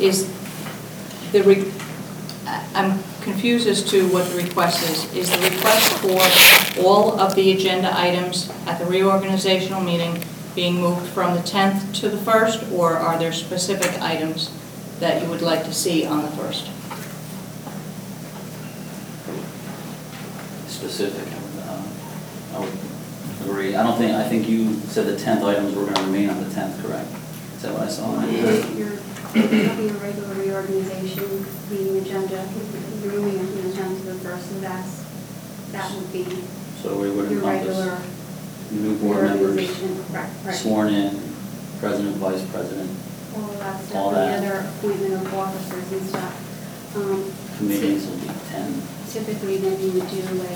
is I'm confused as to what the request is. Is the request for all of the agenda items at the reorganizational meeting being moved from the 10th to the 1st, or are there specific items that you would like to see on the 1st? Specific, I would agree. I think you said the 10th items were going to remain on the 10th, correct? Is that what I saw? Your regular reorganization meeting agenda, you're moving on the 10th to the 1st, so that would be So we would your encompass regular new board members, reorganization. Right. sworn in, president, vice president, All of that stuff, all and that. the other appointment of officers and stuff. Committees will be 10. Typically, then you would do like,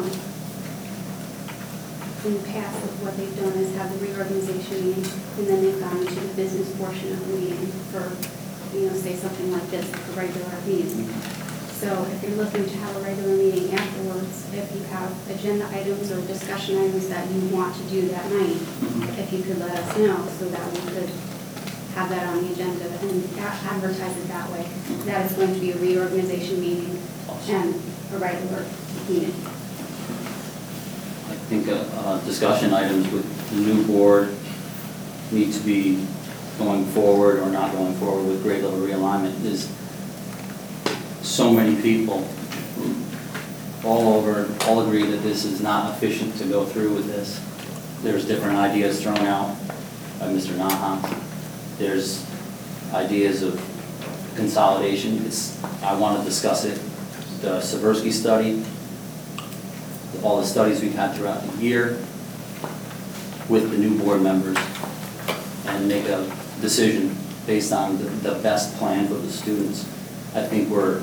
in the past, what they've done is have a reorganization meeting, and then they've gone into the business portion of the meeting for, say something like this, a regular meeting. So if you're looking to have a regular meeting afterwards, if you have agenda items or discussion items that you want to do that night, if you could let us know so that we could have that on the agenda and advertise it that way. That is going to be a reorganization meeting and a regular meeting. I think discussion items with the new board need to be going forward or not going forward with grade level realignment. There's so many people all over, all agree that this is not efficient to go through with this. There's different ideas thrown out by Mr. Nahas. There's ideas of consolidation. I want to discuss it. The Seversky study, all the studies we've had throughout the year with the new board members, and make a decision based on the best plan for the students. I think we're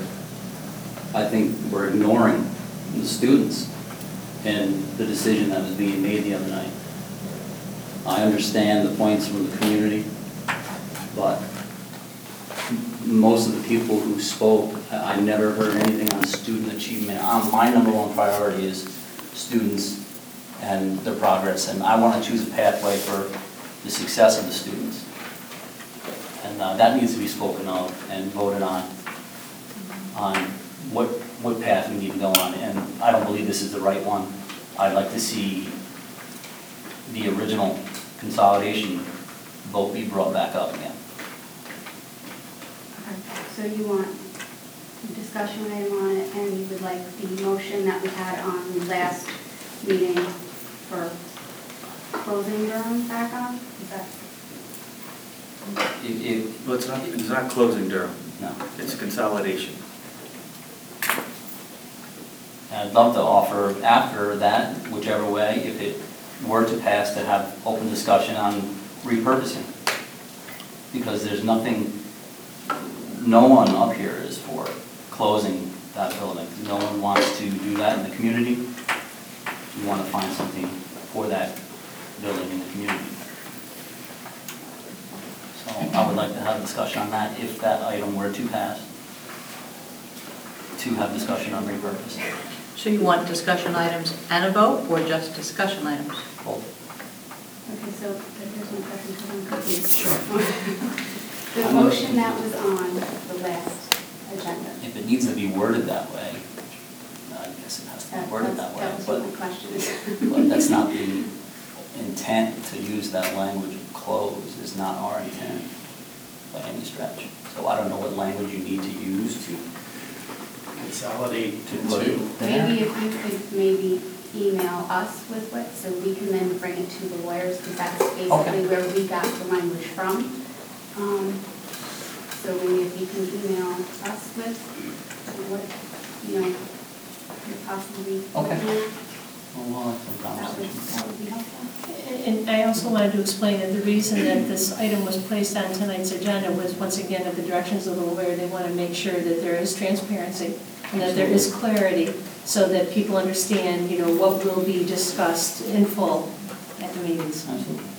ignoring the students and the decision that was being made the other night. I understand the points from the community, but most of the people who spoke, I never heard anything on student achievement. My number one priority is students and their progress, and I want to choose a pathway for the success of the students. And that needs to be spoken of and voted on what path we need to go on. And I don't believe this is the right one. I'd like to see the original consolidation vote be brought back up again. So you want a discussion item on it, and you would like the motion that we had on the last meeting for closing Durham back on? Is that? Well, it's not closing Durham. No. It's a consolidation. And I'd love to offer after that, whichever way, if it were to pass, to have open discussion on repurposing. Because there's nothing, no one up here is for closing that building. No one wants to do that in the community. We want to find something for that building in the community. So I would like to have a discussion on that if that item were to pass, to have discussion on repurposing. So you want discussion items and a vote, or just discussion items? Both. Okay, so here's my question, because I'm confused. Sure. The motion that was on the last agenda. If it needs to be worded that way, I guess it has to be worded that way. That was my question. But that's not the intent. To use that language, close, is not our intent by any stretch. So I don't know what language you need to use to Consolidate to put it there. Maybe if you could maybe email us with it, so we can then bring it to the lawyers, because that's basically where we got the language from. So maybe if you can email us with what, could possibly. Okay. looking at, Well, we'll have some conversations. that would be helpful. And I also wanted to explain that the reason that this item was placed on tonight's agenda was, once again, at the directions of the lawyer. They want to make sure that there is transparency and that there is clarity, so that people understand, what will be discussed in full at the meetings. Absolutely.